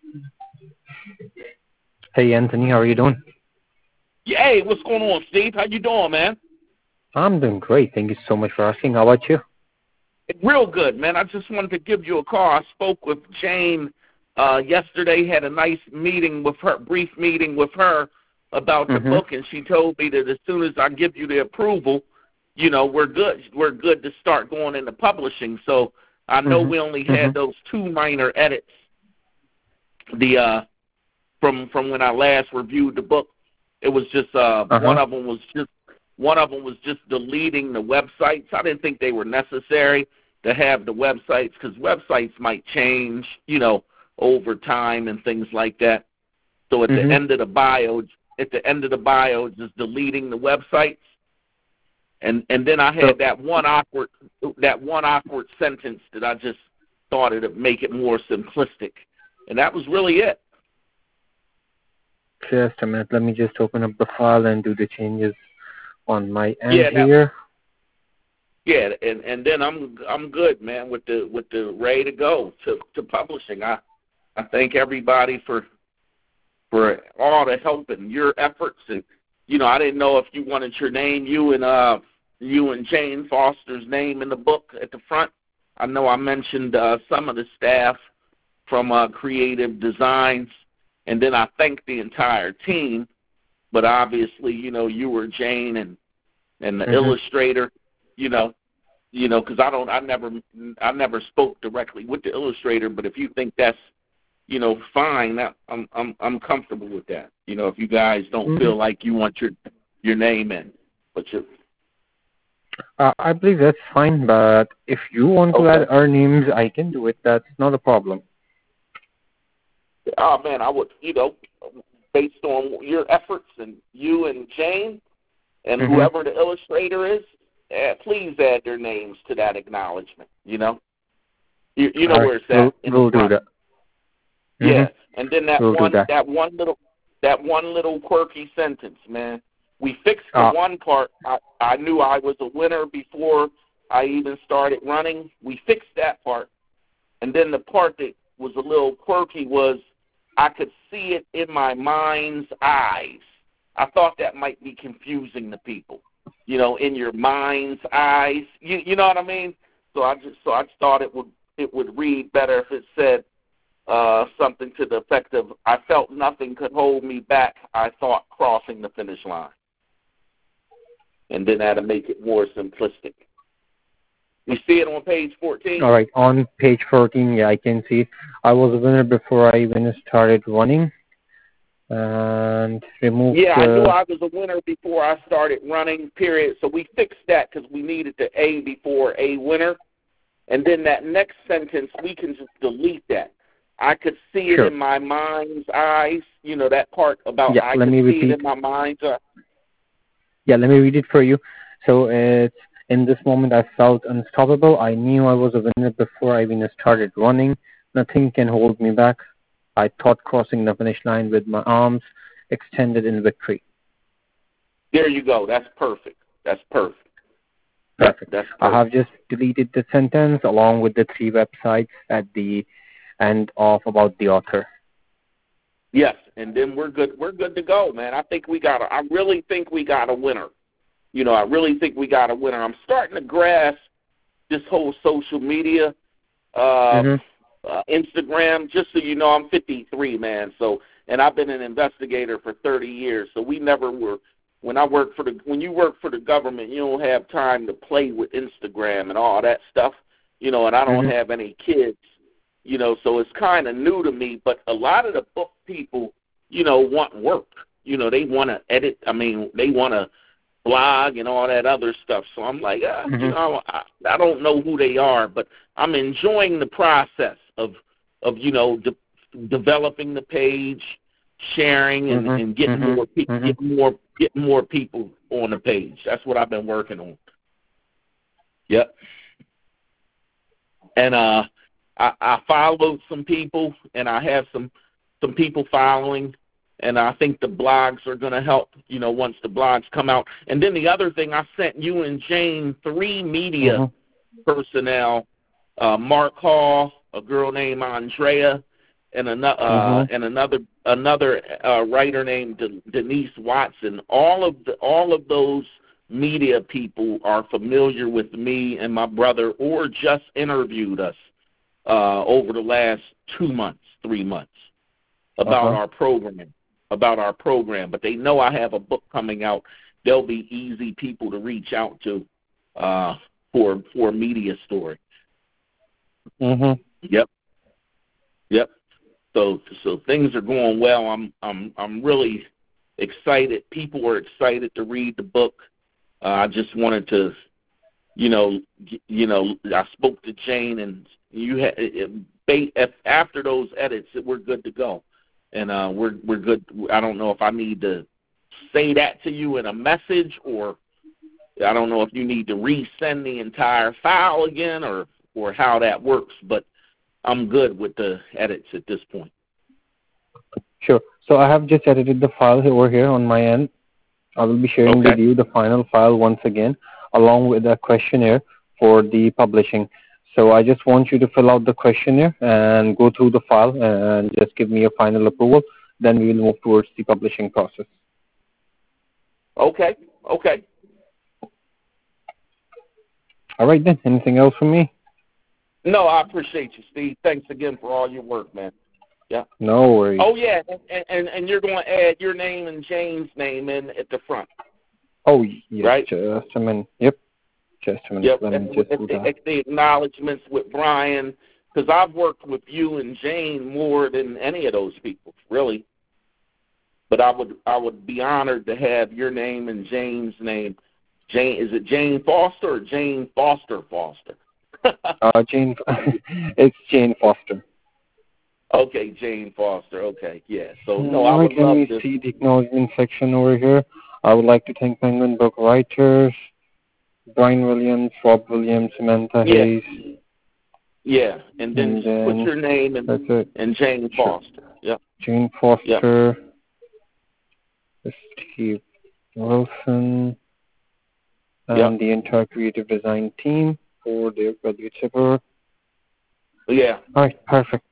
Hey, Anthony, how are you doing? Yeah, hey, what's going on, Steve? How you doing, man? I'm doing great. Thank you so much for asking. How about you? Real good, man. I just wanted to give you a call. I spoke with Jane yesterday, had a nice meeting with her, brief meeting with her about the book, and she told me that as soon as I give you the approval, we're good. We're good to start going into publishing. So I know we only had those two minor edits from when I last reviewed the book. It was just one of them was just deleting the websites. I didn't think they were necessary to have the websites because websites might change, over time and things like that. So at the end of the bio, just deleting the websites. And then I had that one awkward sentence that I just thought it'd make it more simplistic, and that was really it. Just a minute. Let me just open up the file and do the changes on my end here. Yeah, and then I'm good, man, with the ready to go to publishing. I thank everybody for all the help and your efforts, and I didn't know if you wanted your name, you and Jane Foster's name in the book at the front. I know I mentioned some of the staff from Creative Designs, and then I thanked the entire team. But obviously, you were Jane and the illustrator, because I never spoke directly with the illustrator. But if you think that's, fine, I'm comfortable with that. If you guys don't feel like you want your name in, but I believe that's fine. But if you want to add our names, I can do it. That's not a problem. Oh man, I would, based on your efforts and you and Jane and whoever the illustrator is, please add their names to that acknowledgement. You know where it's at. We'll do that. Yeah, and then that one little quirky sentence, man. We fixed the one part. I knew I was a winner before I even started running. We fixed that part, and then the part that was a little quirky was I could see it in my mind's eyes. I thought that might be confusing to people, in your mind's eyes. You know what I mean? So I just thought it would read better if it said something to the effect of, I felt nothing could hold me back. I thought crossing the finish line. And then that'll make it more simplistic. You see it on page 14? All right, on page 14, yeah, I can see. I was a winner before I even started running. And remove I knew I was a winner before I started running, period. So we fixed that because we needed the A before a winner. And then that next sentence, we can just delete that. I could see it in my mind's eyes. That part about I could see it in my mind's eyes. Yeah, let me read it for you. So it's, in this moment, I felt unstoppable. I knew I was a winner before I even started running. Nothing can hold me back. I thought crossing the finish line with my arms extended in victory. There you go. That's perfect. That's perfect. Perfect. I have just deleted the sentence along with the 3 websites at the end of about the author. Yes, and then we're good. We're good to go, man. I really think we got a winner. I really think we got a winner. I'm starting to grasp this whole social media, Instagram. Just so you know, I'm 53, man. So, and I've been an investigator for 30 years. So we never were. When you work for the government, you don't have time to play with Instagram and all that stuff. And I don't have any kids. So it's kind of new to me. But a lot of the book people, want work. They want to edit. I mean, they want to blog and all that other stuff. So I'm like, I don't know who they are, but I'm enjoying the process of developing the page, sharing, and getting more people, getting more people on the page. That's what I've been working on. Yep. And I followed some people, and I have some people following. And I think the blogs are going to help, once the blogs come out. And then the other thing, I sent you and Jane 3 media personnel, Mark Hall, a girl named Andrea, and another writer named Denise Watson. All of those media people are familiar with me and my brother, or just interviewed us over the last 3 months about our program. But they know I have a book coming out. They'll be easy people to reach out to for a media story. Yep. So things are going well. I'm really excited. People are excited to read the book. I just wanted to, I spoke to Jane, and after those edits, we're good to go, and we're good. I don't know if I need to say that to you in a message, or I don't know if you need to resend the entire file again, or how that works, but I'm good with the edits at this point. Sure. So I have just edited the file over here on my end. I will be sharing with you the final file once again, along with a questionnaire for the publishing. So I just want you to fill out the questionnaire and go through the file and just give me a final approval. Then we will move towards the publishing process. Okay. All right then. Anything else from me? No, I appreciate you, Steve. Thanks again for all your work, man. Yeah. No worries. Oh, yeah, and you're going to add your name and Jane's name in at the front. Oh, yes. Right? Just a minute. Yep. Just a minute. Yep. Let me just do that. The acknowledgments with Brian, because I've worked with you and Jane more than any of those people, really. But I would be honored to have your name and Jane's name. Jane, is it Jane Foster or Jane Foster? Jane. It's Jane Foster. Okay, Jane Foster. Okay, yeah. So I would love to see the acknowledgement section over here. I would like to thank Penguin Book writers, Brian Williams, Rob Williams, Samantha Hayes. Yeah, and then put your name and Jane Foster. Yep. Jane Foster, Steve Wilson, and the entire creative design team for their valued support. Yeah. All right, perfect.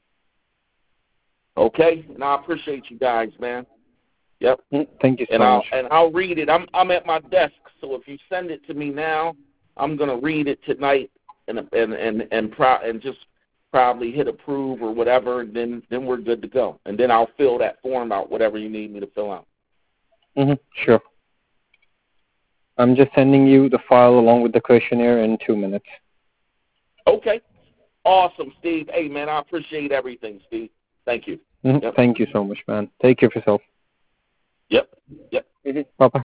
Okay, and I appreciate you guys, man. Yep. Thank you so much. And I'll read it. I'm at my desk, so if you send it to me now, I'm gonna read it tonight and just probably hit approve or whatever, and then we're good to go. And then I'll fill that form out, whatever you need me to fill out. Sure. I'm just sending you the file along with the questionnaire in 2 minutes. Okay. Awesome, Steve. Hey, man, I appreciate everything, Steve. Thank you. Thank you so much, man. Take care of yourself. Yep. Bye-bye.